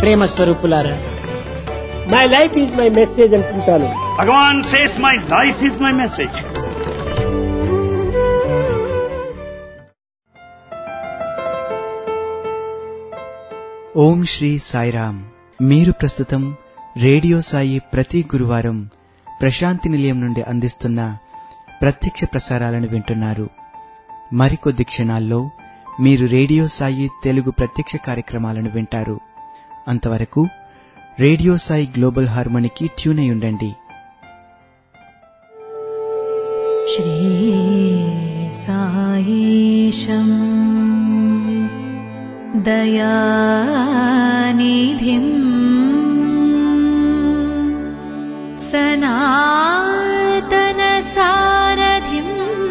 ప్రేమ స్వరూపులారా, my life is my message అంటుంటాను. Bhagavan says my life is my message. ఓం శ్రీ సాయిరామ్. మీరు ప్రస్తుతం రేడియో సాయి ప్రతి గురువారం ప్రశాంతి నిలయం నుండి అందిస్తున్న ప్రత్యక్ష ప్రసారాలను వింటున్నారు. మరికొద్ది క్షణాల్లో మీరు రేడియో సాయి తెలుగు ప్రత్యక్ష కార్యక్రమాలను వింటారు. అంతవరకు రేడియో సాయి గ్లోబల్ హార్మోనికి ట్యూన్ అయి ఉండండి. శ్రీ సాయిశం దయానిధిం సనాతన సారథిం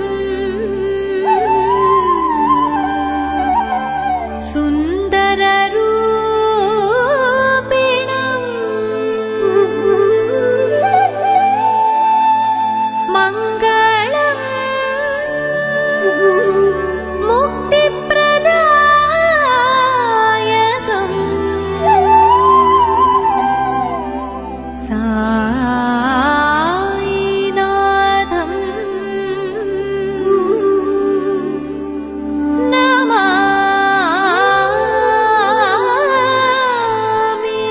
సుందర రూపిణం మంగళం ముక్తిప్రదాయకం సాయినాథం నమామి.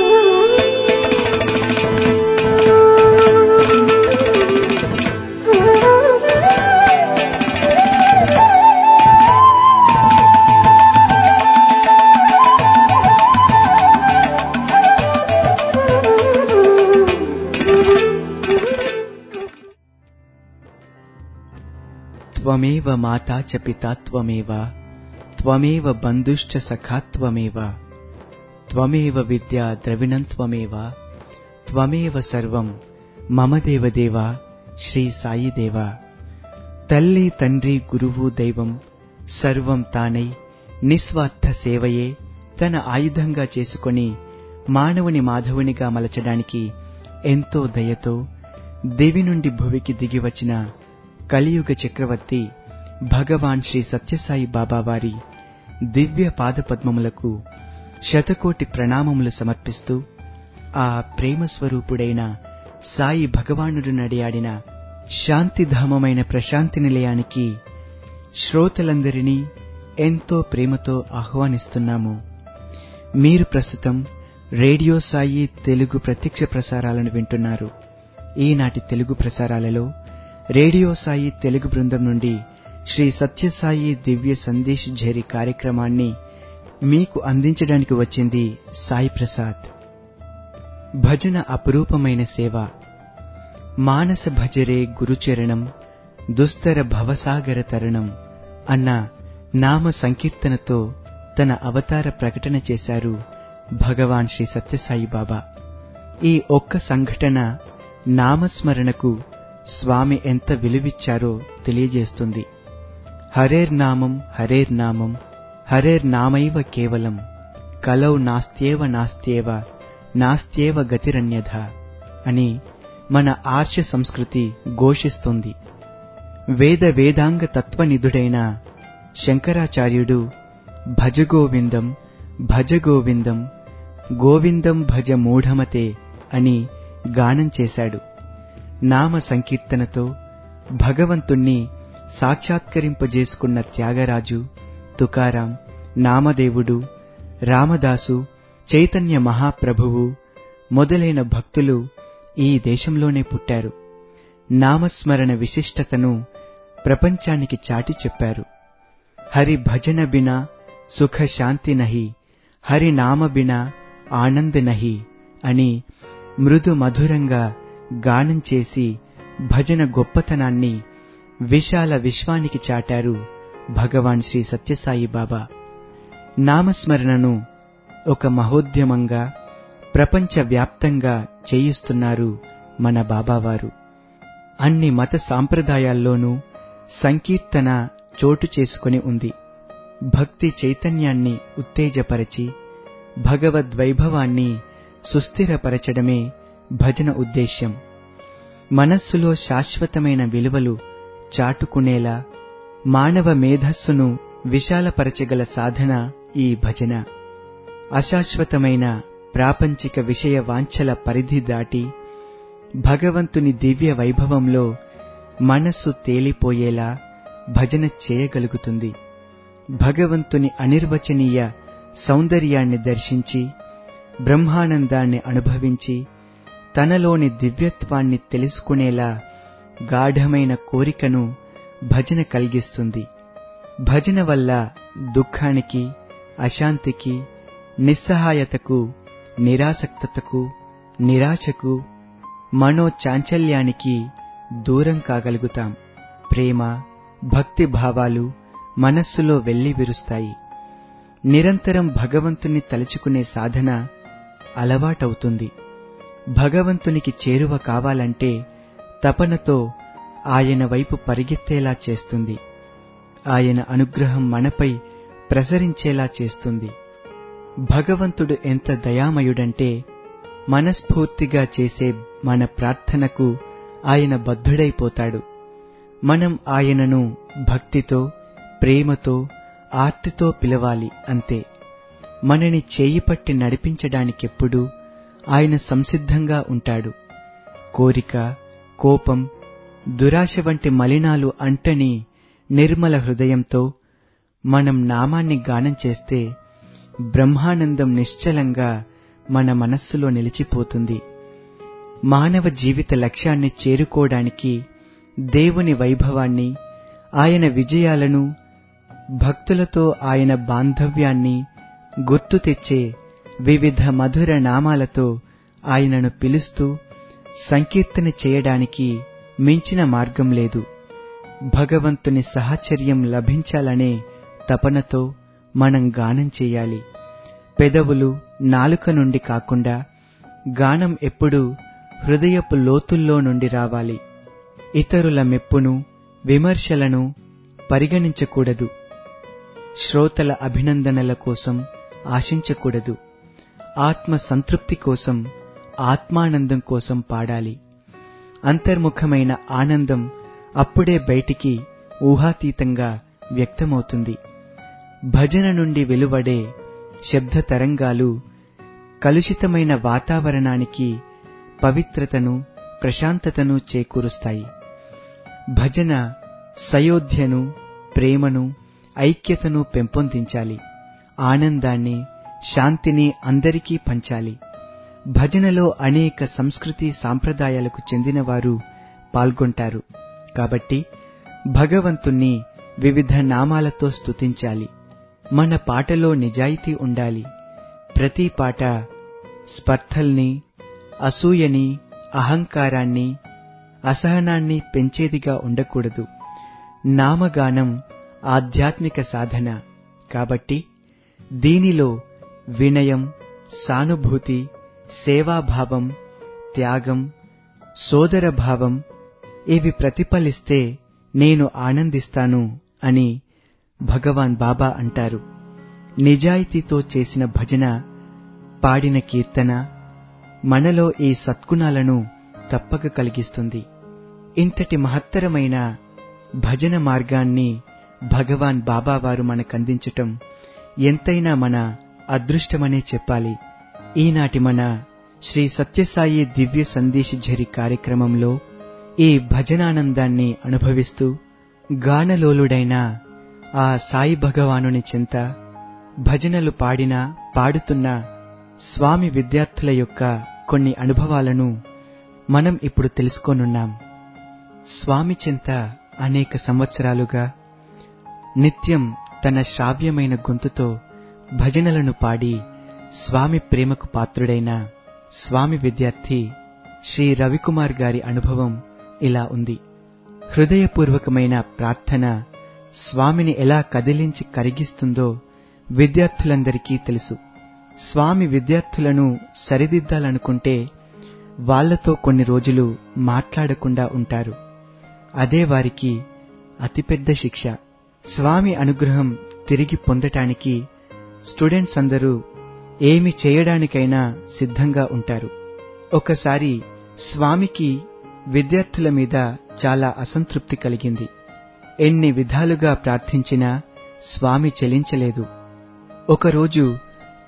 త్వమేవ మాతా చ పితా త్వమేవ, త్వమేవ బంధుశ్చ సఖా త్వమేవ, త్వమేవ విద్యా ద్రవిణం త్వమేవ, త్వమేవ సర్వం మమ దేవదేవ శ్రీ సాయి దేవ. తల్లి తండ్రి గురువు దైవం సర్వం తానై నిస్వార్థ సేవయే తన ఆయుధంగా చేసుకొని మానవుని మాధవునిగా మలచడానికి ఎంతో దయతో దివి నుండి భువికి దిగివచ్చిన కలియుగ చక్రవర్తి భగవాన్ శ్రీ సత్యసాయి బాబా వారి దివ్య పాదపద్మములకు శతకోటి ప్రణామములు సమర్పిస్తూ, ఆ ప్రేమ స్వరూపుడైన సాయి భగవానుడు నడియాడిన శాంతిధామమైన ప్రశాంతి నిలయానికి శ్రోతలందరినీ ఎంతో ప్రేమతో ఆహ్వానిస్తున్నాము. మీరు ప్రస్తుతం రేడియో సాయి తెలుగు ప్రత్యక్ష ప్రసారాలను వింటున్నారు. ఈనాటి తెలుగు ప్రసారాలలో రేడియో సాయి తెలుగు బృందం నుండి శ్రీ సత్యసాయి దివ్య సందేశ్ ఝరి కార్యక్రమాన్ని మీకు అందించడానికి వచ్చింది సాయి ప్రసాద్. భజన అపురూపమైన సేవ. మానస భజరే గురుచరణం దుస్తర భవసాగర తరణం అన్న నామ సంకీర్తనతో తన అవతార ప్రకటన చేశారు భగవాన్ శ్రీ సత్యసాయి బాబా. ఈ ఒక్క సంఘటన నామస్మరణకు స్వామి ఎంత విలువిచ్చారో తెలియజేస్తుంది. హరేర్నామం హరేర్నామం హరేర్నామైవ కేవలం కలౌ నాస్త్యేవ నాస్త్యేవ నాస్త్యేవ గతిరన్యథ అని మన ఆర్ష సంస్కృతి ఘోషిస్తుంది. వేద వేదాంగ తత్వనిధుడైన శంకరాచార్యుడు భజగోవిందం భజగోవిందం గోవిందం భజ మూఢమతే అని గానం చేశాడు. నామ సంకీర్తనతో భగవంతుణ్ణి సాక్షాత్కరింపజేసుకున్న త్యాగరాజు, తుకారాం, నామదేవుడు, రామదాసు, చైతన్య మహాప్రభువు మొదలైన భక్తులు ఈ దేశంలోనే పుట్టారు. నామస్మరణ విశిష్టతను ప్రపంచానికి చాటి చెప్పారు. హరి భజన బినా సుఖ శాంతి నహి, హరి నామ బినా ఆనంద్ నహి అని మృదు మధురంగా గానం చేసి భజన గొప్పతనాన్ని విశాల విశ్వానికి చాటారు భగవాన్ శ్రీ సత్యసాయి బాబా. నామస్మరణను ఒక మహోద్యమంగా ప్రపంచవ్యాప్తంగా చేయిస్తున్నారు మన బాబావారు. అన్ని మత సాంప్రదాయాల్లోనూ సంకీర్తన చోటు చేసుకొని ఉంది. భక్తి చైతన్యాన్ని ఉత్తేజపరచి భగవద్వైభవాన్ని సుస్థిరపరచడమే భజన ఉద్దేశ్యం. మనస్సులో శాశ్వతమైన విలువలు చాటుకునేలా మానవ మేధస్సును విశాలపరచగల సాధన ఈ భజన. అశాశ్వతమైన ప్రాపంచిక విషయ వాంఛల పరిధి దాటి భగవంతుని దివ్య వైభవంలో మనస్సు తేలిపోయేలా భజన చేయగలుగుతుంది. భగవంతుని అనిర్వచనీయ సౌందర్యాన్ని దర్శించి బ్రహ్మానందాన్ని అనుభవించి తనలోని దివ్యత్వాన్ని తెలుసుకునేలా గాఢమైన కోరికను భజన కలిగిస్తుంది. భజన వల్ల దుఃఖానికి, అశాంతికి, నిస్సహాయతకు, నిరాసక్తతకు, నిరాశకు, మనోచాంచల్యానికి దూరం కాగలుగుతాం. ప్రేమ, భక్తి భావాలు మనస్సులో వెల్లివిరుస్తాయి. నిరంతరం భగవంతుని తలుచుకునే సాధన అలవాటవుతుంది. భగవంతునికి చేరువ కావాలంటే తపనతో ఆయన వైపు పరిగెత్తేలా చేస్తుంది. ఆయన అనుగ్రహం మనపై ప్రసరించేలా చేస్తుంది. భగవంతుడు ఎంత దయామయుడంటే మనస్ఫూర్తిగా చేసే మన ప్రార్థనకు ఆయన బద్ధుడైపోతాడు. మనం ఆయనను భక్తితో, ప్రేమతో, ఆర్తితో పిలవాలి అంతే. మనని చేయిపట్టి నడిపించడానికెప్పుడూ ఆయన సంసిద్ధంగా ఉంటాడు. కోరిక, కోపం, దురాశ వంటి మలినాలు అంటని నిర్మల హృదయంతో మనం నామాన్ని గానం చేస్తే బ్రహ్మానందం నిశ్చలంగా మన మనస్సులో నిలిచిపోతుంది. మానవ జీవిత లక్ష్యాన్ని చేరుకోవడానికి దేవుని వైభవాన్ని, ఆయన విజయాలను, భక్తులతో ఆయన బాంధవ్యాన్ని గుర్తు తెచ్చే వివిధ మధుర నామాలతో ఆయనను పిలుస్తూ సంకీర్తన చేయడానికి మించిన మార్గం లేదు. భగవంతుని సాహచర్యం లభించాలనే తపనతో మనం గానం చేయాలి. పెదవులు, నాలుక నుండి కాకుండా గానం ఎప్పుడూ హృదయపు లోతుల్లో నుండి రావాలి. ఇతరుల మెప్పును, విమర్శలను పరిగణించకూడదు. శ్రోతల అభినందనల కోసం ఆశించకూడదు. ఆత్మ సంతృప్తి కోసం, ఆత్మానందం కోసం పాడాలి. అంతర్ముఖమైన ఆనందం అప్పుడే బయటికి ఊహాతీతంగా వ్యక్తమవుతుంది. భజన నుండి వెలువడే శబ్ద తరంగాలు కలుషితమైన వాతావరణానికి పవిత్రతను, ప్రశాంతతను చేకూరుస్తాయి. భజన సయోధ్యను, ప్రేమను, ఐక్యతను పెంపొందించాలి. ఆనందాన్ని, శాంతిని అందరికీ పంచాలి. భజనలో అనేక సంస్కృతి సాంప్రదాయాలకు చెందినవారు పాల్గొంటారు. కాబట్టి భగవంతుణ్ణి వివిధ నామాలతో స్తుతించాలి. మన పాటలో నిజాయితీ ఉండాలి. ప్రతి పాట స్పర్ధల్ని, అసూయని, అహంకారాన్ని, అసహనాన్ని పెంచేదిగా ఉండకూడదు. నామగానం ఆధ్యాత్మిక సాధన కాబట్టి దీనిలో వినయం, సానుభూతి, సేవాభావం, త్యాగం, సోదరభావం ఇవి ప్రతిఫలిస్తే నేను ఆనందిస్తాను అని భగవాన్ బాబా అంటారు. నిజాయితీతో చేసిన భజన, పాడిన కీర్తన మనలో ఈ సద్గుణాలను తప్పక కలిగిస్తుంది. ఇంతటి మహత్తరమైన భజన మార్గాన్ని భగవాన్ బాబా వారు మనకందించటం ఎంతైనా మన అదృష్టమనే చెప్పాలి. ఈనాటి మన శ్రీ సత్యసాయి దివ్య సందేశ్ ఝరి కార్యక్రమంలో ఈ భజనానందాన్ని అనుభవిస్తూ గానలోలుడైన ఆ సాయి భగవానుని చెంత భజనలు పాడుతున్న స్వామి విద్యార్థుల యొక్క కొన్ని అనుభవాలను మనం ఇప్పుడు తెలుసుకోనున్నాం. స్వామి చెంత అనేక సంవత్సరాలుగా నిత్యం తన శ్రావ్యమైన గొంతుతో భజనలను పాడి స్వామి ప్రేమకు పాత్రుడైన స్వామి విద్యార్థి శ్రీ రవికుమార్ గారి అనుభవం ఇలా ఉంది. హృదయపూర్వకమైన ప్రార్థన స్వామిని ఎలా కదిలించి కరిగిస్తుందో విద్యార్థులందరికీ తెలుసు. స్వామి విద్యార్థులను సరిదిద్దాలనుకుంటే వాళ్లతో కొన్ని రోజులు మాట్లాడకుండా ఉంటారు. అదే వారికి అతిపెద్ద శిక్ష. స్వామి అనుగ్రహం తిరిగి పొందటానికి స్టూడెంట్స్ అందరూ ఏమి చేయడానికైనా సిద్ధంగా ఉంటారు. ఒకసారి స్వామికి విద్యార్థుల మీద చాలా అసంతృప్తి కలిగింది. ఎన్ని విధాలుగా ప్రార్థించినా స్వామి చెలించలేదు. ఒకరోజు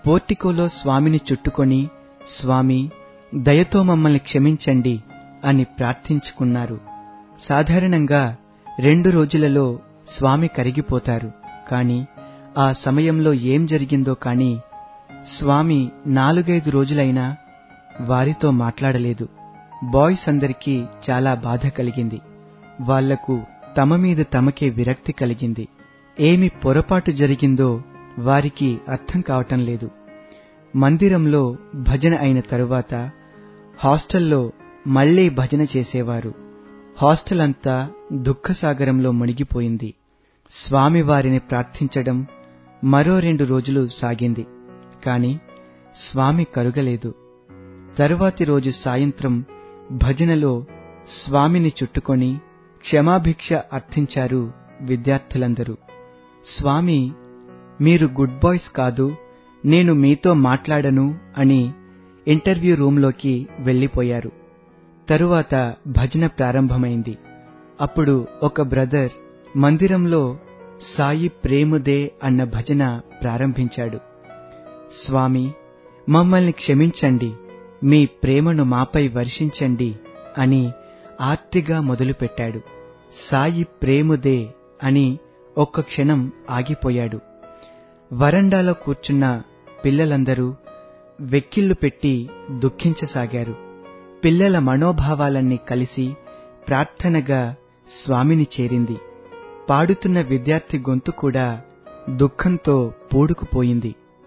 పోర్టికోలో స్వామిని చుట్టుకొని, స్వామి, దయతో మమ్మల్ని క్షమించండి అని ప్రార్థించుకున్నారు. సాధారణంగా 2 రోజులలో స్వామి కరిగిపోతారు. కాని ఆ సమయంలో ఏం జరిగిందో కాని స్వామి 4-5 రోజులైనా వారితో మాట్లాడలేదు. బాయ్స్ అందరికీ చాలా బాధ కలిగింది. వాళ్లకు తమ మీద తమకే విరక్తి కలిగింది. ఏమి పొరపాటు జరిగిందో వారికి అర్థం కావటం లేదు. మందిరంలో భజన అయిన తరువాత హాస్టల్లో మళ్లీ భజన చేసేవారు. హాస్టల్ అంతా దుఃఖసాగరంలో మునిగిపోయింది. స్వామివారిని ప్రార్థించడం మరో 2 రోజులు సాగింది. కాని స్వామి కరుగలేదు. తరువాతి రోజు సాయంత్రం భజనలో స్వామిని చుట్టుకొని క్షమాభిక్ష అర్థించారు విద్యార్థులందరూ. స్వామి, మీరు గుడ్ బాయ్స్ కాదు, నేను మీతో మాట్లాడను అని ఇంటర్వ్యూ రూంలోకి వెళ్లిపోయారు. తరువాత భజన ప్రారంభమైంది. అప్పుడు ఒక బ్రదర్ మందిరంలో సాయి ప్రేముదే అన్న భజన ప్రారంభించాడు. స్వామి, మమ్మల్ని క్షమించండి, మీ ప్రేమను మాపై వర్షించండి అని ఆర్తిగా మొదలుపెట్టాడు. సాయి ప్రేముదే అని ఒక్క క్షణం ఆగిపోయాడు. వరండాలో కూర్చున్న పిల్లలందరూ వెక్కిళ్లు పెట్టి దుఃఖించసాగారు. పిల్లల మనోభావాలన్నీ కలిసి ప్రార్థనగా స్వామిని చేరింది. పాడుతున్న విద్యార్థి గొంతు కూడా దుఃఖంతో పూడుకుపోయింది.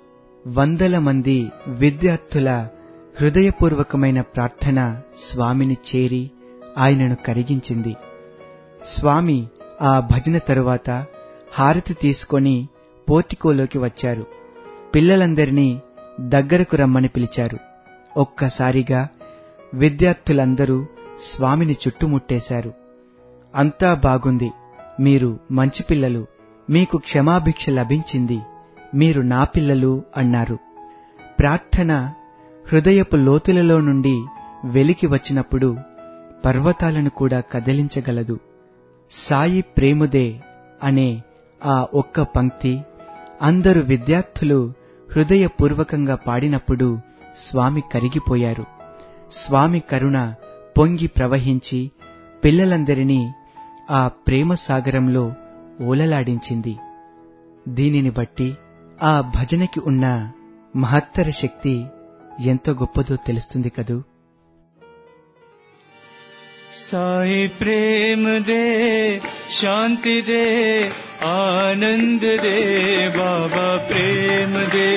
100 మంది విద్యార్థుల హృదయపూర్వకమైన ప్రార్థన స్వామిని చేరి ఆయనను కరిగించింది. స్వామి ఆ భజన తరువాత హారతి తీసుకొని పోర్టికోలోకి వచ్చారు. పిల్లలందరినీ దగ్గరకు రమ్మని పిలిచారు. ఒక్కసారిగా విద్యార్థులందరూ స్వామిని చుట్టుముట్టేశారు. అంతా బాగుంది, మీరు మంచి పిల్లలు, మీకు క్షమాభిక్ష లభించింది, మీరు నా పిల్లలు అన్నారు. ప్రార్థన హృదయపు లోతులలో నుండి వెలికి వచ్చినప్పుడు పర్వతాలను కూడా కదిలించగలదు. సాయి ప్రేముదే అనే ఆ ఒక్క పంక్తి అందరు విద్యార్థులు హృదయపూర్వకంగా పాడినప్పుడు స్వామి కరిగిపోయారు. స్వామి కరుణ పొంగి ప్రవహించి పిల్లలందరినీ ఆ ప్రేమ సాగరంలో ఓలలాడించింది. దీనిని బట్టి ఆ భజనకి ఉన్న మహత్తర శక్తి ఎంతో గొప్పదో తెలుస్తుంది కదూ. साई प्रेम दे, शांति दे, आनंद दे, बाबा प्रेम दे।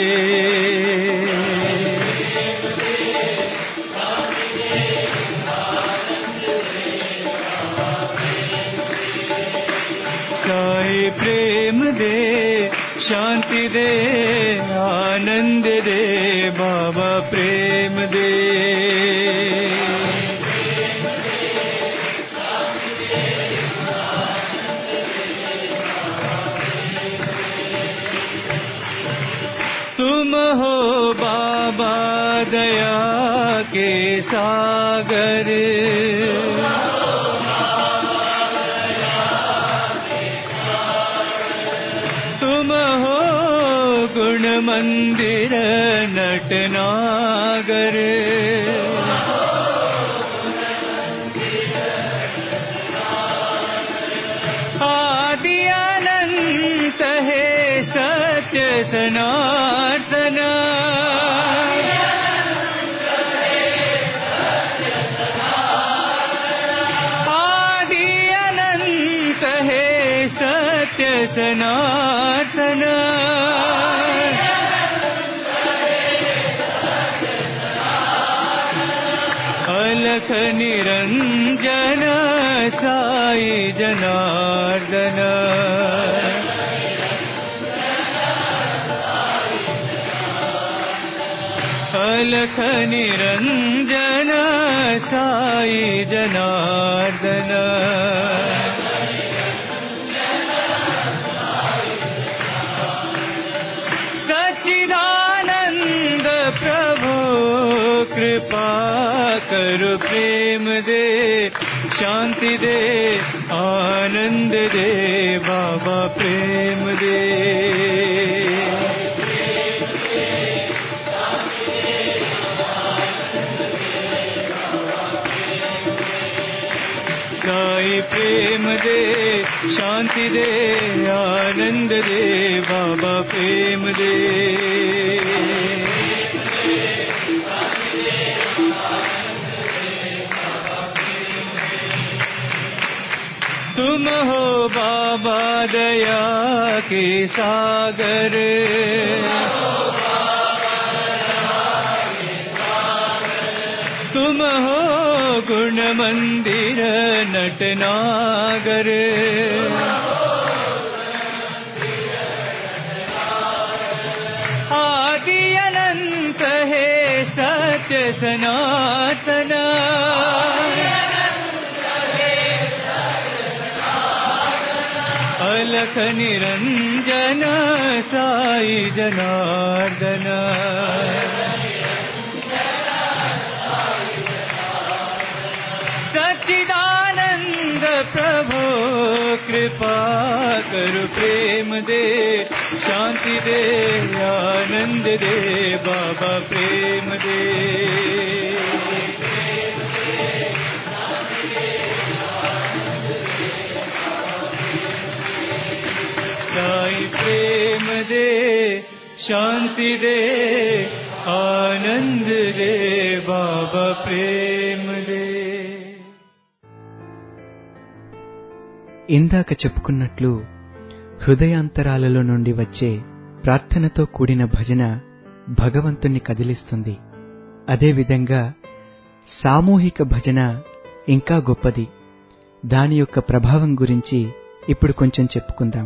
साई प्रेम दे, शांति दे, आनंद दे, बाबा प्रेम दे। तुम हो बाबा दया के सागर, तुम हो गुण मंदिर नटनागर, आदि अनंत है सत्य सनातन, आदि अनंत है सत्य सनातन, अलख निरंजन साई जनार्दन, अलख निरंजन साई जनार्दन, सच्चिदानंद प्रभु कृपा करो, प्रेम दे, शांति दे, आनंद दे, बाबा प्रेम दे। साई प्रेम दे शांति दे आनंद दे बाबा प्रेम दे तुम हो बाबा दया के सागर तुम हो गुण मंदिर नटनागर आदि अनंत है सत्य सनातन अलख निरंजन साई जनार्दन सच्चिदानंद प्रभो कृपा करु प्रेम दे शांति दे आनंद दे बाबा प्रेम दे साई प्रेम दे शांति दे आनंद दे बाबा प्रेम दे ఇందాక చెప్పుకున్నట్లు హృదయాంతరాలలో నుండి వచ్చే ప్రార్థనతో కూడిన భజన భగవంతుణ్ణి కదిలిస్తుంది. అదేవిధంగా సామూహిక భజన ఇంకా గొప్పది. దాని యొక్క ప్రభావం గురించి ఇప్పుడు కొంచెం చెప్పుకుందాం.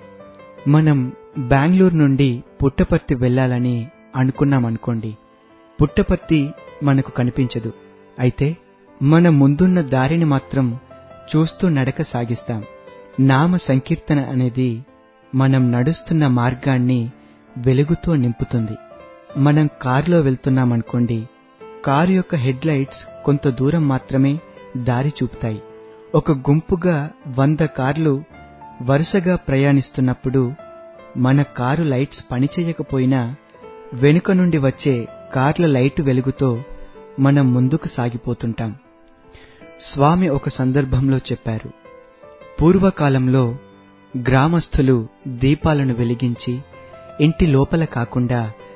మనం బెంగళూరు నుండి పుట్టపర్తి వెళ్లాలని అనుకున్నామనుకోండి. పుట్టపర్తి మనకు కనిపించదు. అయితే మన ముందున్న దారిని మాత్రం చూస్తూ నడక సాగిస్తాం. నామ సంకీర్తన అనేది మనం నడుస్తున్న మార్గాన్ని వెలుగుతో నింపుతుంది. మనం కారులో వెళ్తున్నామనుకోండి, కారు యొక్క హెడ్ లైట్స్ కొంత దూరం మాత్రమే దారి చూపుతాయి. ఒక గుంపుగా 100 కార్లు వరుసగా ప్రయాణిస్తున్నప్పుడు మన కారు లైట్స్ పనిచేయకపోయినా వెనుక నుండి వచ్చే కార్ల లైటు వెలుగుతో మనం ముందుకు సాగిపోతుంటాం. స్వామి ఒక సందర్భంలో చెప్పారు, పూర్వకాలంలో గ్రామస్థులు దీపాలను వెలిగించి ఇంటి లోపల కాకుండా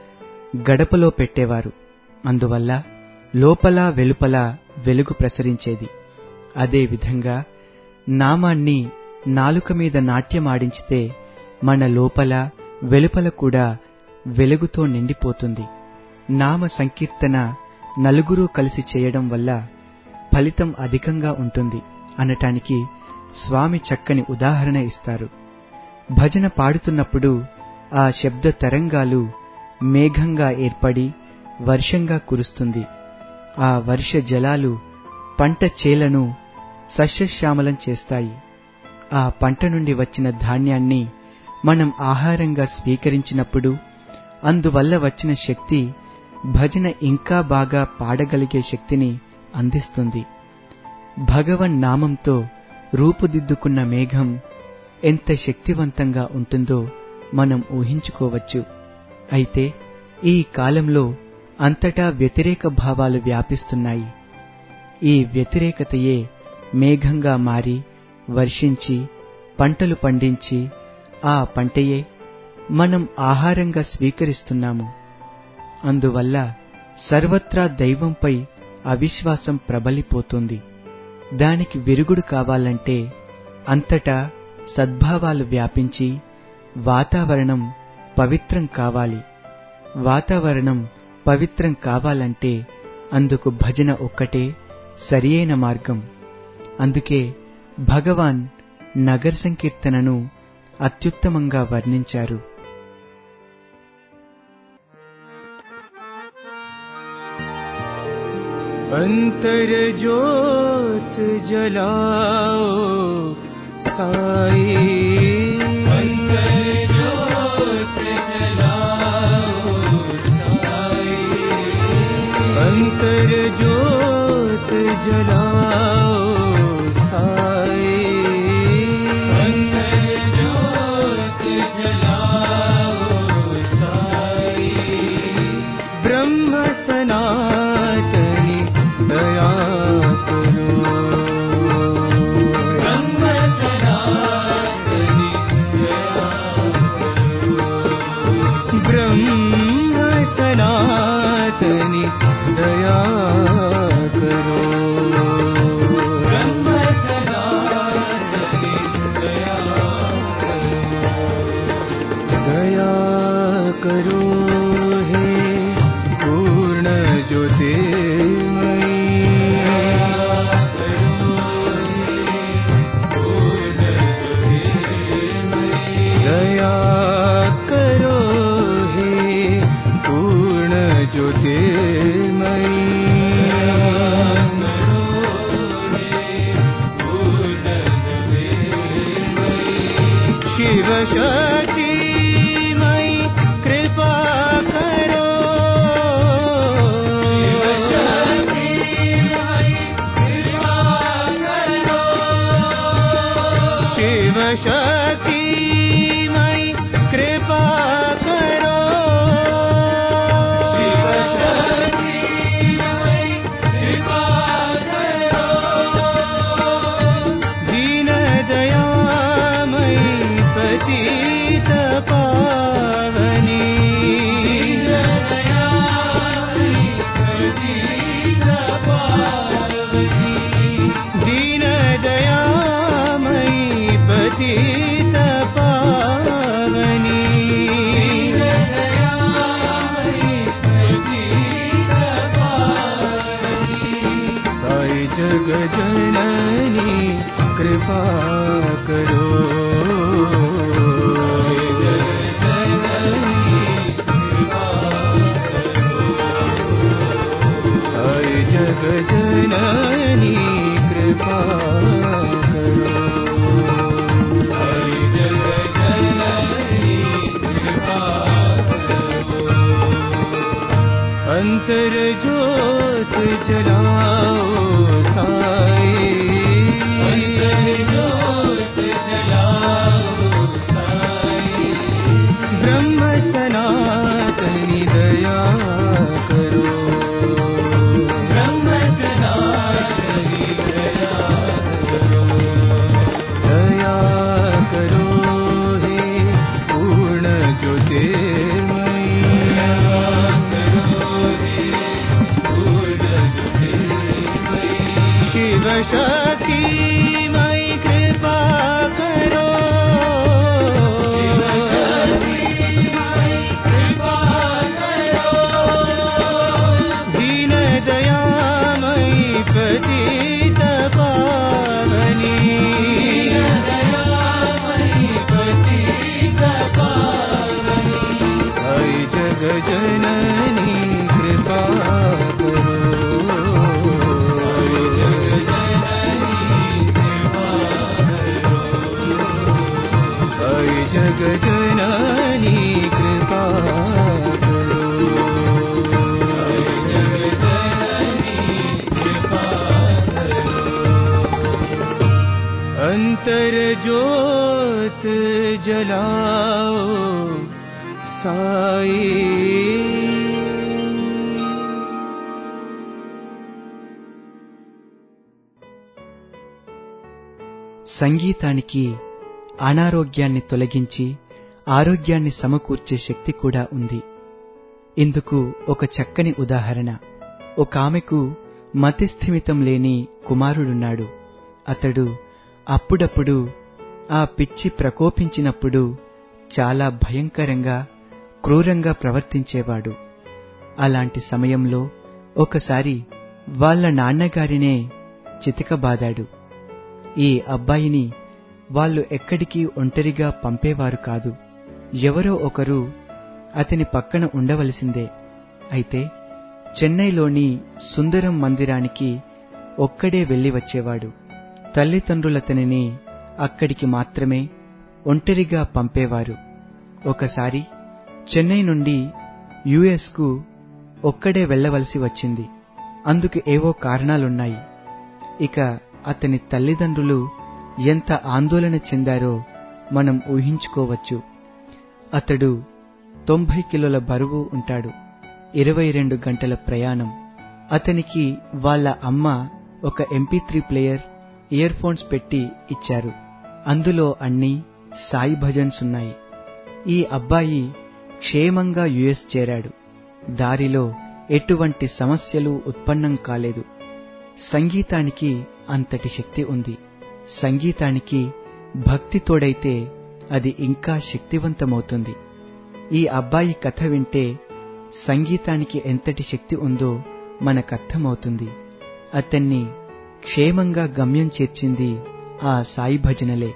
గడపలో పెట్టేవారు. అందువల్ల లోపల వెలుపల వెలుగు ప్రసరించేది. అదేవిధంగా నామాన్ని నాలుక మీద నాట్యమాడించితే మన లోపల వెలుపల కూడా వెలుగుతో నిండిపోతుంది. నామ సంకీర్తన నలుగురు కలిసి చేయడం వల్ల ఫలితం అధికంగా ఉంటుంది అనటానికి స్వామి చక్కని ఉదాహరణ ఇస్తారు. భజన పాడుతున్నప్పుడు ఆ శబ్ద తరంగాలు మేఘంగా ఏర్పడి వర్షంగా కురుస్తుంది. ఆ వర్ష జలాలు పంట చేలను సస్యశ్యామలం చేస్తాయి. ఆ పంట నుండి వచ్చిన ధాన్యాన్ని మనం ఆహారంగా స్వీకరించినప్పుడు అందువల్ల వచ్చిన శక్తి భజన ఇంకా బాగా పాడగలిగే శక్తిని అందిస్తుంది. భగవన్ నామంతో రూపుదిద్దుకున్న మేఘం ఎంత శక్తివంతంగా ఉంటుందో మనం ఊహించుకోవచ్చు. అయితే ఈ కాలంలో అంతటా వ్యతిరేక భావాలు వ్యాపిస్తున్నాయి. ఈ వ్యతిరేకతయే మేఘంగా మారి వర్షించి పంటలు పండించి ఆ పంటయే మనం ఆహారంగా స్వీకరిస్తున్నాము. అందువల్ల సర్వత్రా దైవంపై అవిశ్వాసం ప్రబలిపోతుంది. దానికి విరుగుడు కావాలంటే అంతటా సద్భావాలు వ్యాపించి వాతావరణం పవిత్రం కావాలి. వాతావరణం పవిత్రం కావాలంటే అందుకు భజన ఒక్కటే సరియైన మార్గం. అందుకే భగవాన్ నగర్ సంకీర్తనను అత్యుత్తమంగా వర్ణించారు. अंतर ज्योत जलाओ साई अंतर ज्योत जलाओ साई अंतर ज्योत जलाओ साई अंतर ज्योत जलाओ साई ब्रह्म सनातनी दया करो शिव शक्ति मई कृपा करो, शिव शक्ति मई कृपा करो, शिव शक्ति मई कृपा करो, शिव शक्ति मई कृपा करो, दीन दयामयी पतित पावनी, दीन दयामयी पतित पावनी, दीन दयामयी पतित पावनी, दीन दयामयी पतित पावनी, साई जग जननी कृपा करो, साई जग जननी कृपा करो, साई जग जननी कृपा करो, अंतर ज्योत जलाओ साई, अंतर ज्योत जलाओ साई, ब्रह्म सनातनी दया करो, ब्रह्म सनातनी दया करो, दया करो हे पूर्ण ज्योतिर्मयी, दया करो हे पूर्ण ज्योतिर्मयी, शिव शक्ति मई कृपा करो, शिव शक्ति मई कृपा करो, दीन दयामयी पतित पावनी, दीन दयामयी पतित पावनी, साई जग जननी कृपा करो, साई जग जननी कृपा करो, साई जग जननी कृपा करो, अंतर ज्योत जलाओ साई। సంగీతానికి అనారోగ్యాన్ని తొలగించి ఆరోగ్యాన్ని సమకూర్చే శక్తి కూడా ఉంది. ఇందుకు ఒక చక్కని ఉదాహరణ. ఒక ఆమెకు మతిస్థిమితం లేని కుమారుడున్నాడు. అతడు అప్పుడప్పుడు ఆ పిచ్చి ప్రకోపించినప్పుడు చాలా భయంకరంగా క్రూరంగా ప్రవర్తించేవాడు. అలాంటి సమయంలో ఒకసారి వాళ్ళ నాన్నగారినే చితకబాదాడు. ఈ అబ్బాయిని వాళ్ళు ఎక్కడికి ఒంటరిగా పంపేవారు కాదు. ఎవరో ఒకరు అతని పక్కన ఉండవలసిందే. అయితే చెన్నైలోని సుందరం మందిరానికి ఒక్కడే వెళ్లి వచ్చేవాడు. తల్లిదండ్రులతనిని అక్కడికి మాత్రమే ఒంటరిగా పంపేవారు. ఒకసారి చెన్నై నుండి యుఎస్కు ఒక్కడే వెళ్లవలసి వచ్చింది. అందుకు ఏవో కారణాలున్నాయి. ఇక అతని తల్లిదండ్రులు ఎంత ఆందోళన చెందారో మనం ఊహించుకోవచ్చు. అతడు 90 కిలోల బరువు ఉంటాడు. 22 గంటల ప్రయాణం. అతనికి వాళ్ళ అమ్మ ఒక MP3 ప్లేయర్, ఇయర్ ఫోన్స్ పెట్టి ఇచ్చారు. అందులో అన్ని సాయి భజన్స్ ఉన్నాయి. ఈ అబ్బాయి క్షేమంగా యుఎస్ చేరాడు. దారిలో ఎటువంటి సమస్యలు ఉత్పన్నం కాలేదు. సంగీతానికి అంతటి శక్తి ఉంది. సంగీతానికి భక్తి తోడైతే అది ఇంకా శక్తివంతమవుతుంది. ఈ అబ్బాయి కథ వింటే సంగీతానికి ఎంతటి శక్తి ఉందో మనకర్థమవుతుంది. అతన్ని క్షేమంగా గమ్యం చేర్చింది ఆ సాయి భజనలే.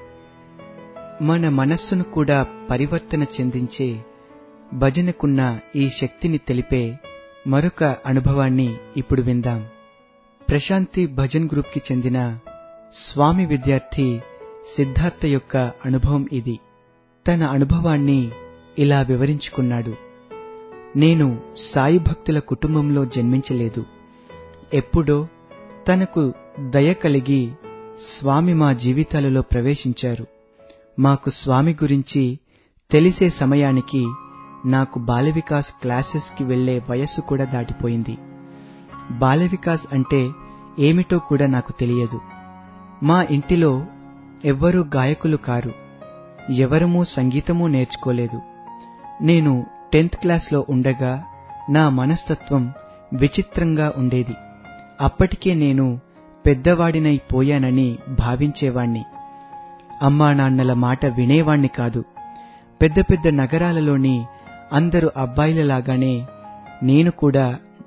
మన మనస్సును కూడా పరివర్తన చెందించే భజనకున్న ఈ శక్తిని తెలిపే మరొక అనుభవాన్ని ఇప్పుడు విందాం. ప్రశాంతి భజన్ గ్రూప్కి చెందిన స్వామి విద్యార్థి సిద్ధార్థ యొక్క అనుభవం ఇది. తన అనుభవాన్ని ఇలా వివరించుకున్నాడు. నేను సాయి భక్తుల కుటుంబంలో జన్మించలేదు. ఎప్పుడో తనకు దయ కలిగి స్వామి మా జీవితాలలో ప్రవేశించారు. మాకు స్వామి గురించి తెలిసే సమయానికి నాకు బాలవికాస్ క్లాసెస్కి వెళ్లే వయస్సు కూడా దాటిపోయింది. బాలవికాస్ అంటే ఏమిటో కూడా నాకు తెలియదు. మా ఇంటిలో ఎవ్వరూ గాయకులు కారు. ఎవరమూ సంగీతమూ నేర్చుకోలేదు. నేను 10th క్లాస్లో ఉండగా నా మనస్తత్వం విచిత్రంగా ఉండేది. అప్పటికే నేను పెద్దవాడినైపోయానని భావించేవాణ్ణి. అమ్మా నాన్నల మాట వినేవాణ్ణి కాదు. పెద్ద పెద్ద నగరాలలోని అందరు అబ్బాయిలలాగానే నేను కూడా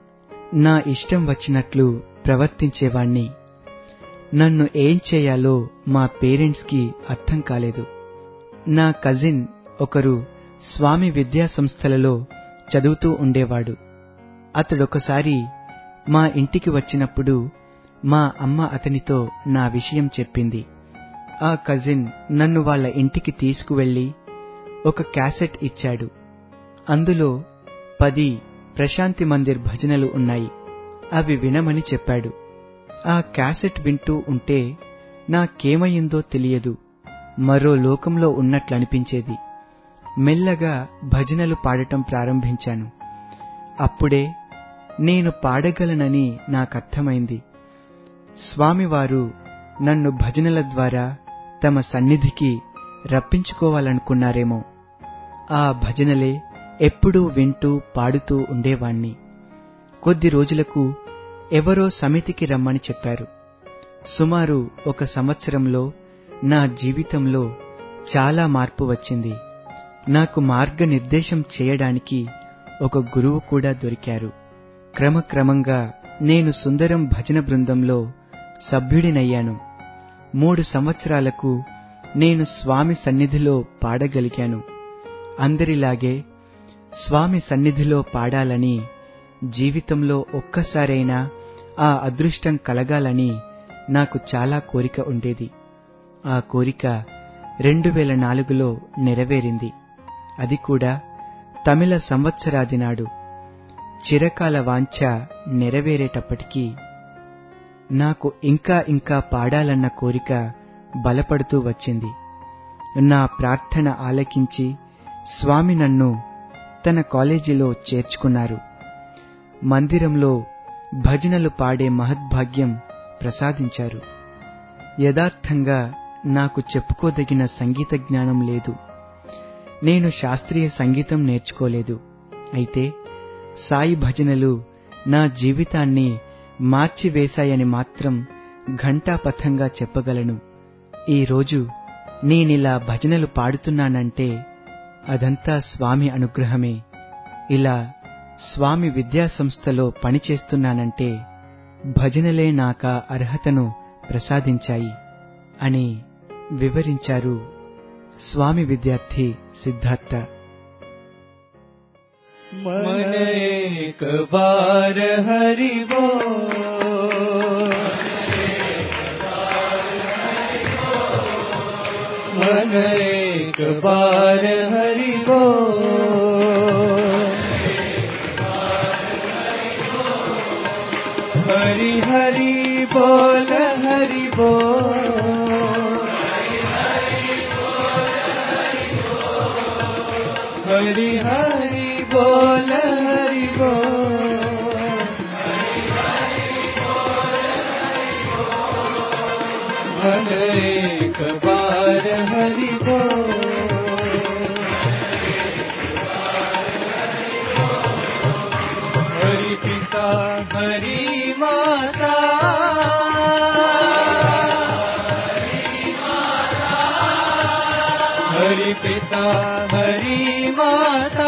నా ఇష్టం వచ్చినట్లు ప్రవర్తించేవాణ్ణి. నన్ను ఏం చేయాలో మా పేరెంట్స్కి అర్థం కాలేదు. నా కజిన్ ఒకరు స్వామి విద్యా సంస్థలలో చదువుతూ ఉండేవాడు. అతడొకసారి మా ఇంటికి వచ్చినప్పుడు మా అమ్మ అతనితో నా విషయం చెప్పింది. ఆ కజిన్ నన్ను వాళ్ళ ఇంటికి తీసుకువెళ్లి ఒక క్యాసెట్ ఇచ్చాడు. అందులో 10 ప్రశాంతి మందిర్ భజనలు ఉన్నాయి. అవి వినమని చెప్పాడు. ఆ క్యాసెట్ వింటూ ఉంటే నాకేమయిందో తెలియదు. మరో లోకంలో ఉన్నట్లనిపించేది. మెల్లగా భజనలు పాడటం ప్రారంభించాను. అప్పుడే నేను పాడగలనని నాకర్థమైంది. స్వామివారు నన్ను భజనల ద్వారా తమ సన్నిధికి రప్పించుకోవాలనుకున్నారేమో. ఆ భజనలే ఎప్పుడూ వింటూ పాడుతూ ఉండేవాణ్ణి. కొద్ది రోజులకు ఎవరో సమితికి రమ్మని చెప్పారు. సుమారు 1 సంవత్సరంలో నా జీవితంలో చాలా మార్పు వచ్చింది. నాకు మార్గనిర్దేశం చేయడానికి ఒక గురువు కూడా దొరికారు. క్రమక్రమంగా నేను సుందరం భజన బృందంలో సభ్యుడినయ్యాను. 3 సంవత్సరాలకు నేను స్వామి సన్నిధిలో పాడగలిగాను. అందరిలాగే స్వామి సన్నిధిలో పాడాలని, జీవితంలో ఒక్కసారైనా ఆ అదృష్టం కలగాలని నాకు చాలా కోరిక ఉండేది. ఆ కోరిక 2004లో నెరవేరింది. అది కూడా తమిళ సంవత్సరాది నాడు. చిరకాల వాంఛ నెరవేరేటప్పటికీ నాకు ఇంకా ఇంకా పాడాలన్న కోరిక బలపడుతూ వచ్చింది. నా ప్రార్థన ఆలకించి స్వామి నన్ను తన కాలేజీలో చేర్చుకున్నారు. మందిరంలో భజనలు పాడే మహద్భాగ్యం ప్రసాదించారు. యథార్థంగా నాకు చెప్పుకోదగిన సంగీత జ్ఞానం లేదు. నేను శాస్త్రీయ సంగీతం నేర్చుకోలేదు. అయితే సాయి భజనలు నా జీవితాన్ని మార్చివేశాయని మాత్రం ఘంటాపథంగా చెప్పగలను. ఈరోజు నేనిలా భజనలు పాడుతున్నానంటే అదంతా స్వామి అనుగ్రహమే. ఇలా స్వామి విద్యా సంస్థలో పనిచేస్తున్నానంటే భజనలే నాకా అర్హతను ప్రసాదించాయి అని వివరించారు స్వామి విద్యార్థి సిద్ధార్థ. मन एक बार हरि बोल, मन एक बार हरि बोल, हरि हरि बोल, हरि बोल, हरि हरि बोल, हरि बोल, मन एक बार हरि बोल, हरि पिता हरि माता, हरि पिता हरि माता,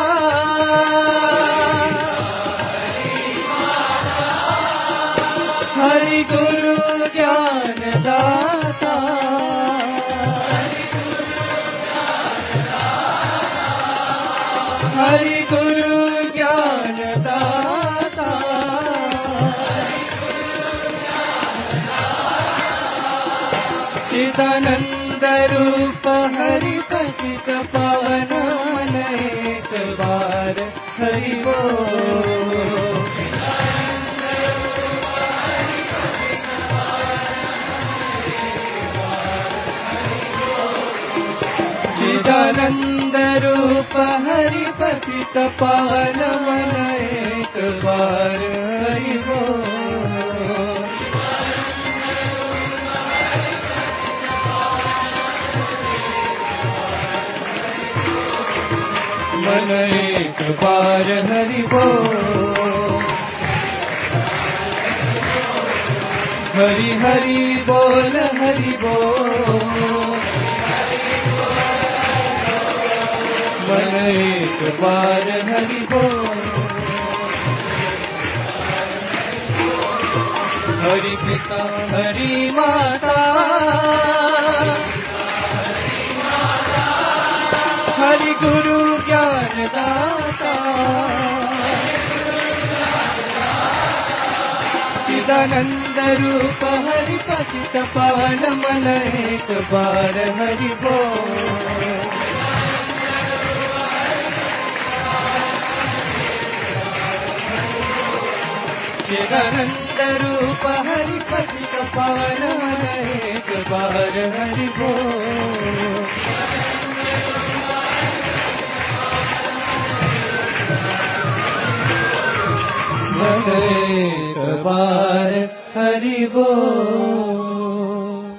हरि गुरु ज्ञान दाता, हरि गुरु ज्ञान दाता, चिदानंद रूप हरि पतित पावन मन एक बार हरि बोल। चिदानंद रूप हरि पतित पावन मन एक बार हरि बोल। मन एक बार हरि बोल। हरि हरि बोल हरि बोल। मन एक बार हरि बोल। हरि पिता हरि माता हरि गुरु ज्ञान दाता। चिदानंद रूप हरि पतित पावन मन एक बार हरि बोल। चिदानंद रूप हरि पतित पावन मन एक बार हरि बोल। मन एक बार हरि बोल।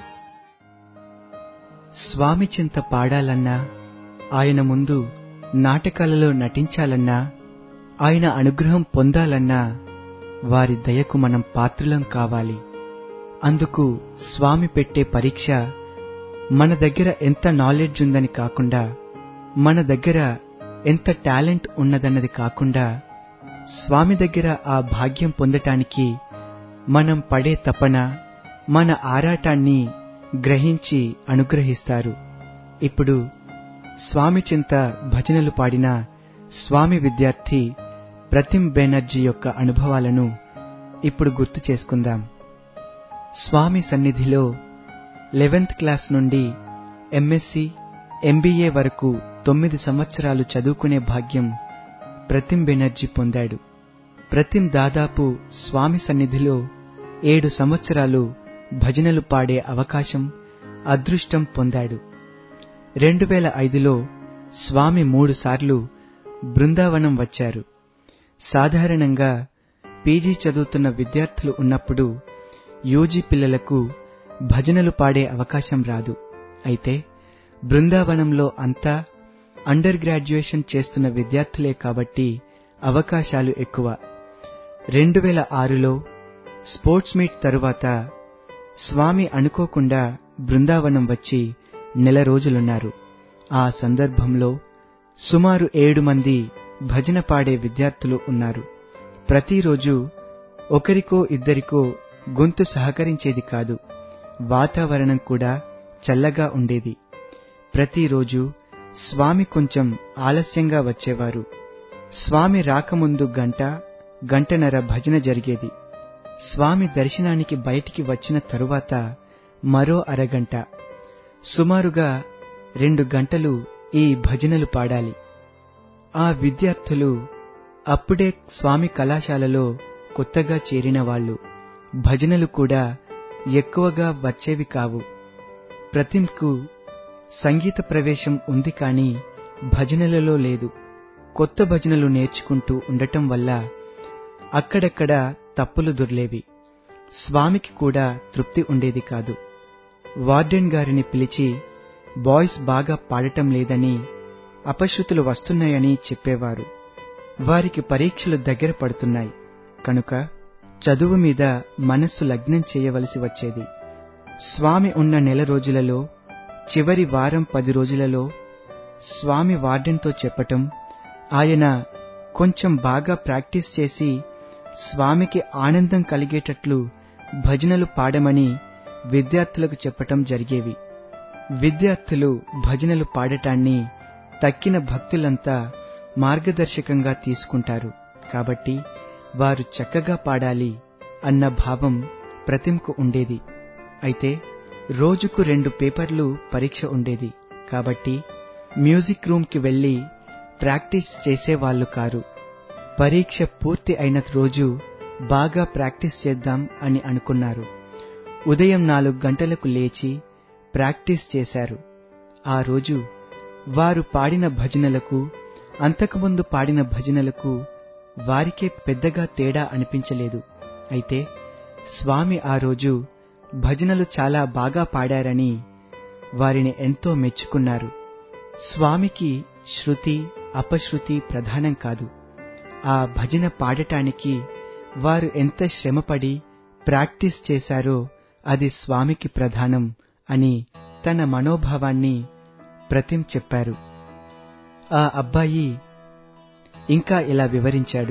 స్వామి చింత పాడాలన్నా, ఆయన ముందు నాటకాలలో నటించాలన్నా, ఆయన అనుగ్రహం పొందాలన్నా వారి దయకు మనం పాత్రులం కావాలి. అందుకు స్వామి పెట్టే పరీక్ష మన దగ్గర ఎంత నాలెడ్జ్ ఉందని కాకుండా, మన దగ్గర ఎంత టాలెంట్ ఉన్నదన్నది కాకుండా, స్వామి దగ్గర ఆ భాగ్యం పొందటానికి మనం పడే తపన, మన ఆరాటాన్ని గ్రహించి అనుగ్రహిస్తారు. ఇప్పుడు స్వామి చింత భజనలు పాడిన స్వామి విద్యార్థి ప్రతిం బెనర్జీ యొక్క అనుభవాలను ఇప్పుడు గుర్తు చేసుకుందాం. స్వామి సన్నిధిలో 11th క్లాస్ నుండి ఎంఎస్సి, ఎంబీఏ వరకు 9 సంవత్సరాలు చదువుకునే భాగ్యం ప్రతిం బెనర్జీ పొందాడు. ప్రతిం దాదాపు స్వామి సన్నిధిలో 7 సంవత్సరాలు భజనలు పాడే అవకాశం, అదృష్టం పొందాడు. 2005లో స్వామి 3 సార్లు బృందావనం వచ్చారు. సాధారణంగా పీజీ చదువుతున్న విద్యార్థులు ఉన్నప్పుడు యూజీ పిల్లలకు భజనలు పాడే అవకాశం రాదు. అయితే బృందావనంలో అంతా అండర్ గ్రాడ్యుయేషన్ చేస్తున్న విద్యార్థులే కాబట్టి అవకాశాలు ఎక్కువ. 2006లో స్పోర్ట్స్ మీట్ తరువాత స్వామి అనుకోకుండా బృందావనం వచ్చి 1 నెల రోజులున్నారు. ఆ సందర్భంలో సుమారు 7 మంది భజన పాడే విద్యార్థులు ఉన్నారు. ప్రతిరోజు ఒకరికో ఇద్దరికో గొంతు సహకరించేది కాదు. వాతావరణం కూడా చల్లగా ఉండేది. ప్రతిరోజు స్వామి కొంచెం ఆలస్యంగా వచ్చేవారు. స్వామి రాకముందు గంటన్నర భజన జరిగేది. స్వామి దర్శనానికి బయటికి వచ్చిన తరువాత మరో అరగంట, సుమారుగా 2 గంటలు ఈ భజనలు పాడాలి. ఆ విద్యార్థులు అప్పుడే స్వామి కళాశాలలో కొత్తగా చేరిన వాళ్ళు. భజనలు కూడా ఎక్కువగా వచ్చేవి కావు. ప్రతింకు సంగీత ప్రవేశం ఉంది కానీ భజనలలో లేదు. కొత్త భజనలు నేర్చుకుంటూ ఉండటం వల్ల అక్కడక్కడ తప్పులు దొర్లేవి. స్వామికి కూడా తృప్తి ఉండేది కాదు. వార్డెన్ గారిని పిలిచి బాయ్స్ బాగా పాడటం లేదని, అపశృతులు వస్తున్నాయని చెప్పేవారు. వారికి పరీక్షలు దగ్గర పడుతున్నాయి కనుక చదువు మీద మనస్సు లగ్నం చేయవలసి వచ్చేది. స్వామి ఉన్న 1 నెల రోజులలో చివరి వారం 10 రోజులలో స్వామి వార్డెన్తో చెప్పటం, ఆయన కొంచెం బాగా ప్రాక్టీస్ చేసి స్వామికి ఆనందం కలిగేటట్లు భజనలు పాడమని విద్యార్థులకు చెప్పటం జరిగేవి. విద్యార్థులు భజనలు పాడటాన్ని తక్కిన భక్తులంతా మార్గదర్శకంగా తీసుకుంటారు. కాబట్టి వారు చక్కగా పాడాలి అన్న భావం ప్రతింకు ఉండేది. అయితే రోజుకు 2 పేపర్లు పరీక్ష ఉండేది. కాబట్టి మ్యూజిక్ రూమ్కి వెళ్లి ప్రాక్టీస్ చేసేవాళ్లు కారు. పరీక్ష పూర్తి అయిన రోజు బాగా ప్రాక్టీస్ చేద్దాం అని అనుకున్నారు. ఉదయం 4 గంటలకు లేచి ప్రాక్టీస్ చేశారు. ఆ రోజు వారు పాడిన భజనలకు, అంతకుముందు పాడిన భజనలకు వారికే పెద్దగా తేడా అనిపించలేదు. అయితే స్వామి ఆ రోజు భజనలు చాలా బాగా పాడారని వారిని ఎంతో మెచ్చుకున్నారు. స్వామికి శృతి, అపశృతి ప్రధానం కాదు. ఆ భజన పాడటానికి వారు ఎంత శ్రమపడి ప్రాక్టీస్ చేశారో అది స్వామికి ప్రధానం అని తన మనోభావాన్ని ప్రతిం చెప్పారు. ఆ అబ్బాయి ఇంకా ఇలా వివరించాడు.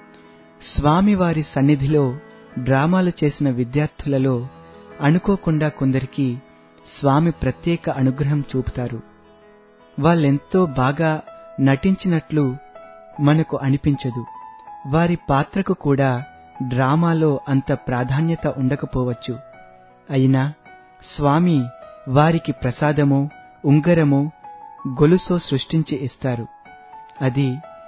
స్వామివారి సన్నిధిలో డ్రామాలు చేసిన విద్యార్థులలో అనుకోకుండా కొందరికి స్వామి ప్రత్యేక అనుగ్రహం చూపుతారు. వాళ్ళెంతో బాగా నటించినట్లు మనకు అనిపించదు. వారి పాత్రకు కూడా డ్రామాలో అంత ప్రాధాన్యత ఉండకపోవచ్చు. అయినా స్వామి వారికి ప్రసాదమో, ఉంగరమో, గొలుసో సృష్టించి ఇస్తారు. అది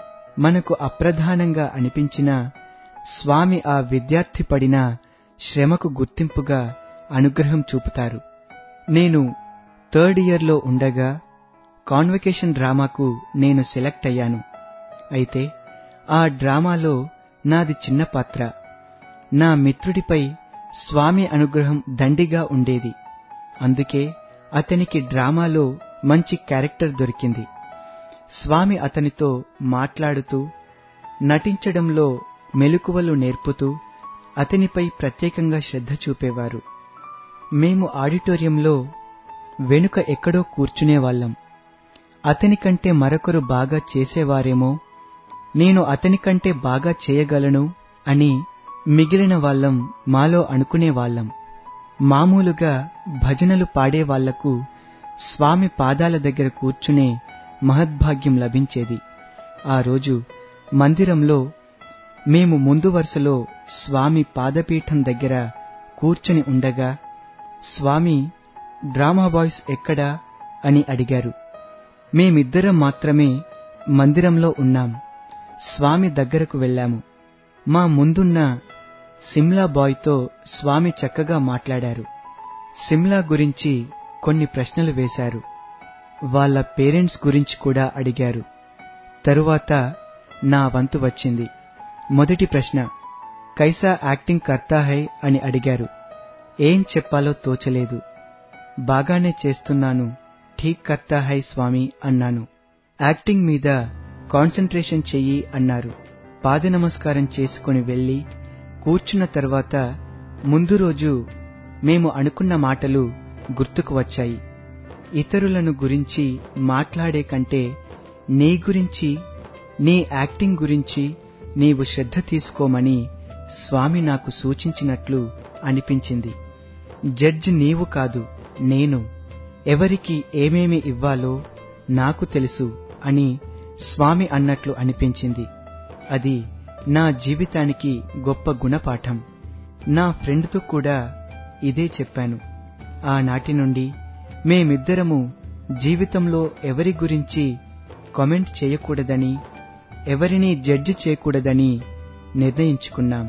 మనకు అప్రధానంగా అనిపించినా స్వామి ఆ విద్యార్థి పడిన శ్రమకు గుర్తింపుగా అనుగ్రహం చూపుతారు. నేను 3rd ఇయర్లో ఉండగా కాన్వకేషన్ డ్రామాకు నేను సెలెక్ట్ అయ్యాను. అయితే ఆ డ్రామాలో నాది చిన్న పాత్ర. నా మిత్రుడిపై స్వామి అనుగ్రహం దండిగా ఉండేది. అందుకే అతనికి డ్రామాలో మంచి క్యారెక్టర్ దొరికింది. స్వామి అతనితో మాట్లాడుతూ, నటించడంలో మెలకువలు నేర్పుతూ అతనిపై ప్రత్యేకంగా శ్రద్ధ చూపేవారు. మేము ఆడిటోరియంలో వెనుక ఎక్కడో కూర్చునేవాళ్లం. అతనికంటే మరొకరు బాగా చేసేవారేమో, నేను అతనికంటే బాగా చేయగలను అని మిగిలిన వాళ్ళం మాలో అనుకునేవాళ్లం. మామూలుగా భజనలు పాడేవాళ్లకు స్వామి పాదాల దగ్గర కూర్చునే మహద్భాగ్యం లభించేది. ఆ రోజు మందిరంలో మేము ముందు వరుసలో స్వామి పాదపీఠం దగ్గర కూర్చుని ఉండగా స్వామి డ్రామా బాయ్స్ ఎక్కడా అని అడిగారు. మేమిద్దరం మాత్రమే మందిరంలో ఉన్నాం. స్వామి దగ్గరకు వెళ్ళాము. మా ముందున్న సిమ్లా బాయ్తో స్వామి చక్కగా మాట్లాడారు. సిమ్లా గురించి కొన్ని ప్రశ్నలు వేశారు. వాళ్ళ పేరెంట్స్ గురించి కూడా అడిగారు. తరువాత నా వంతు వచ్చింది. మొదటి ప్రశ్న, కైసా యాక్టింగ్ కర్తా హై అని అడిగారు. ఏం చెప్పాలో తోచలేదు. బాగానే చేస్తున్నాను, ఠీక్ కర్తా హై స్వామి అన్నాను. యాక్టింగ్ మీద కాన్సంట్రేషన్ చెయ్యి అన్నారు. పాద నమస్కారం చేసుకుని వెళ్లి కూర్చున్న తర్వాత ముందు రోజు మేము అనుకున్న మాటలు గుర్తుకు వచ్చాయి. ఇతరులను గురించి మాట్లాడే కంటే నీ గురించి, నీ యాక్టింగ్ గురించి నీవు శ్రద్ధ తీసుకోమని స్వామి నాకు సూచించినట్లు అనిపించింది. జడ్జి నీవు కాదు, నేను. ఎవరికి ఏమేమి ఇవ్వాలో నాకు తెలుసు అని స్వామి అన్నట్లు అనిపించింది. అది నా జీవితానికి గొప్ప గుణపాఠం. నా ఫ్రెండ్తో కూడా ఇదే చెప్పాను. ఆనాటి నుండి మేమిద్దరము జీవితంలో ఎవరి గురించి కామెంట్ చేయకూడదని, ఎవరినీ జడ్జి చేయకూడదని నిర్ణయించుకున్నాం.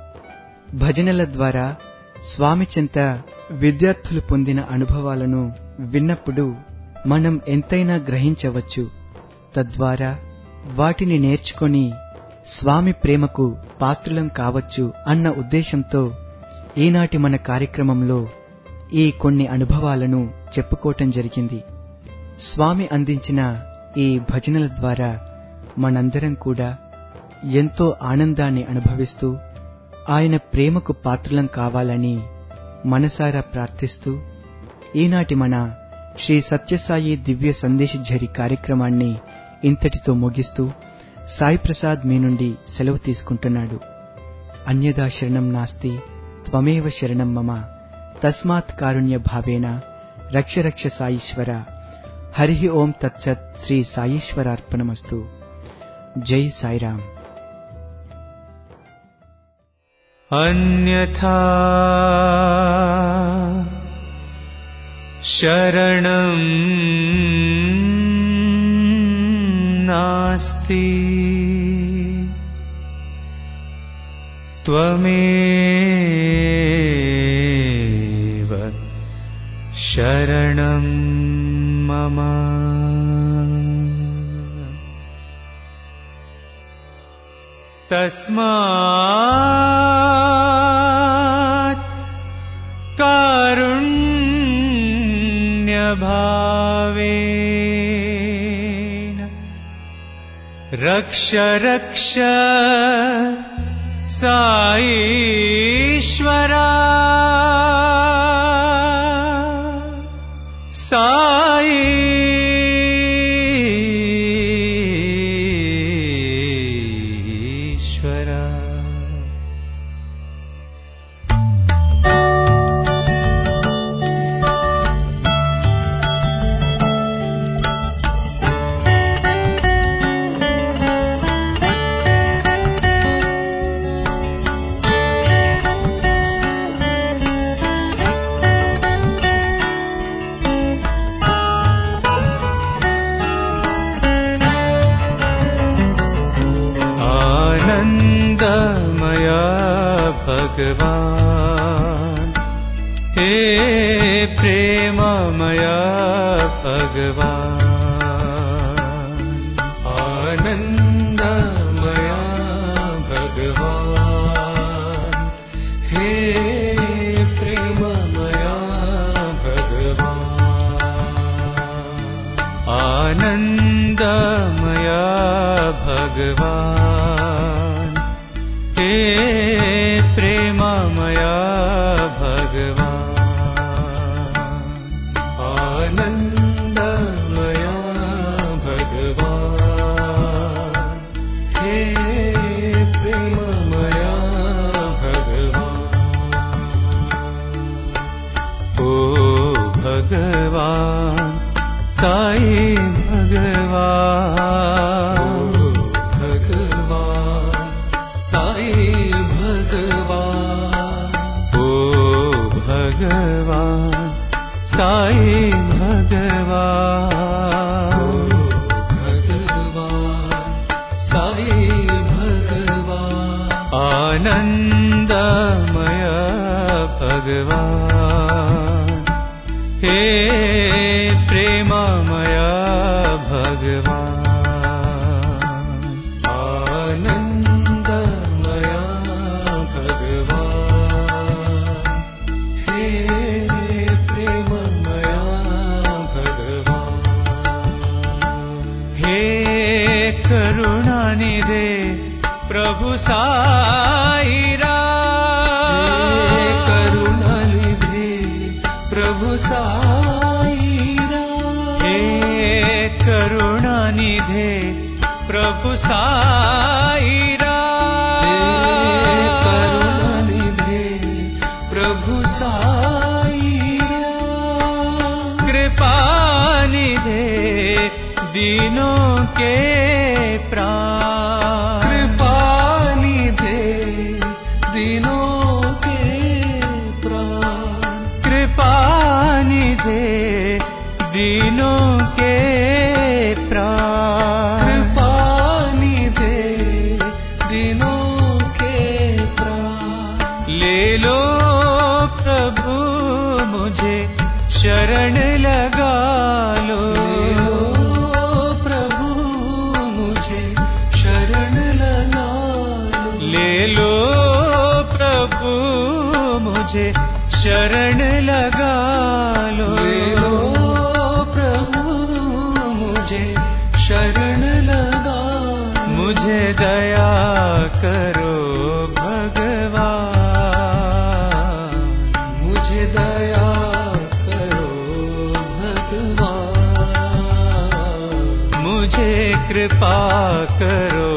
భజనల ద్వారా స్వామి చెంత విద్యార్థులు పొందిన అనుభవాలను విన్నప్పుడు మనం ఎంతైనా గ్రహించవచ్చు. తద్వారా వాటిని నేర్చుకొని స్వామి ప్రేమకు పాత్రులం కావచ్చు అన్న ఉద్దేశంతో ఈనాటి మన కార్యక్రమంలో ఈ కొన్ని అనుభవాలను చెప్పుకోవటం జరిగింది. స్వామి అందించిన ఈ భజనల ద్వారా మనందరం కూడా ఎంతో ఆనందాన్ని అనుభవిస్తూ ఆయన ప్రేమకు పాత్రులం కావాలని మనసారా ప్రార్థిస్తూ ఈనాటి మన శ్రీ సత్యసాయి దివ్య సందేశఝరి కార్యక్రమాన్ని ఇంతటితో ముగిస్తూ సాయి ప్రసాద్ మీ నుండి సెలవు తీసుకుంటున్నాడు. అన్యదా శరణం నాస్తి త్వమేవ శరణం మమ తస్మాత్ కారుణ్య భావేన రక్ష రక్ష సాయీశ్వర. హరి ఓం తత్సత్. శ్రీ సాయీశ్వరార్పణమస్తు. జై సాయిరామ్. अन्यथा शरणं नास्ति त्वमेव शरणं मम। तस्मात् कारुण्यभावेन रक्ष रक्ष साईश्वरा साईश्वरा। भगवान हे प्रेममया भगवान, आनंदमया भगवान हे प्रेममया भगवान, आनंदमया भगवान हे प्रेममया भगवान, आनंदमया भगवान हे प्रेममया भगवान। ओ भगवान साई भगवान, भगवान साई भगवान, ओ भगवान साई भगवान, भगवान साई भगवान, आनंदमय भगवान हे प्रेममय भगवान, आनंदमय भगवान हे प्रेममय भगवान। हे करुणानिधे प्रभु साईराम, हे करुणानिधे प्रभु साईराम, हे करुणानिधे प्रभु साईराम, हे करुणानिधे प्रभु साईराम, कृपानिधे दीनों के प्राण, कृपानिधे दीनों के प्राण, कृपानिधे दीनों के प्राण, कृपानिधे दीनों के प्राण। ले लो प्रभु मुझे शरण लगा लो, ले लो प्रभु मुझे शरण लगा लो, ले लो प्रभु मुझे शरण लगा लो, ले लो प्रभु मुझे शरण लगा लो। मुझे दया करो भगवान, मुझे दया करो भगवान, मुझे कृपा करो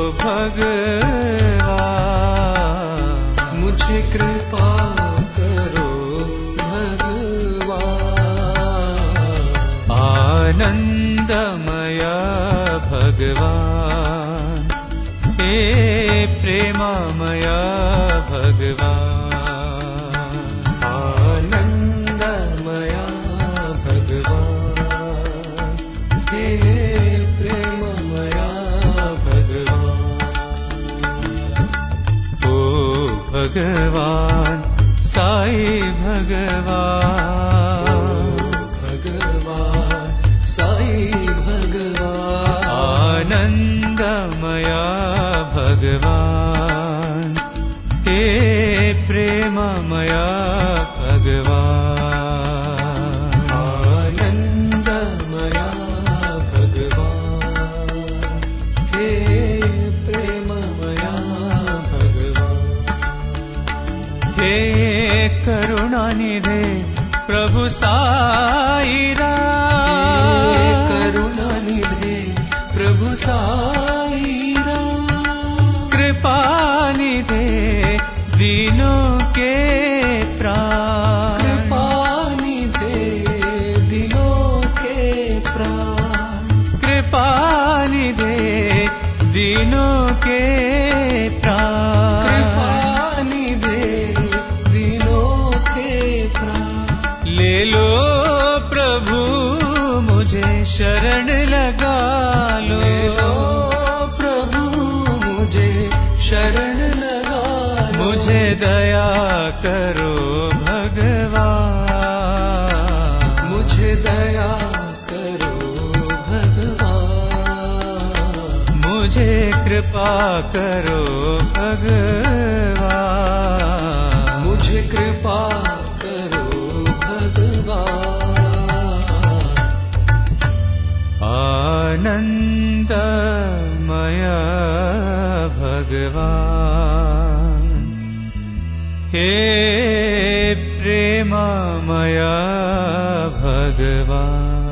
भगवान, मुझे कृपा करो भगवान, आनंदमय भगवान हे प्रेममय भगवान, आनंदमय भगवान साई भगवान, भगवान साई भगवान, आनंदमया भगवान, हे प्रेममया भगवान, आनंदमया भगवान, हे प्रेममया भगवान, हे करुणानिधे प्रभु साई राम, करुणानिधे प्रभु साई राम, कृपानिधे दीनों के प्राण, कृपानिधे दीनों के प्राण, कृपानिधे दीनों के प्राण, कृपानिधे दीनों के प्राण, ले लो प्रभु मुझे शरण लगा लो, ले लो प्रभु मुझे शरण लगा लो, मुझे दया करो भगवान, मुझे दया करो भगवान, मुझे कृपा करो भगवान, मुझे कृपा करो भगवान, आनंदमय भगवान, हे प्रेममय भगवान।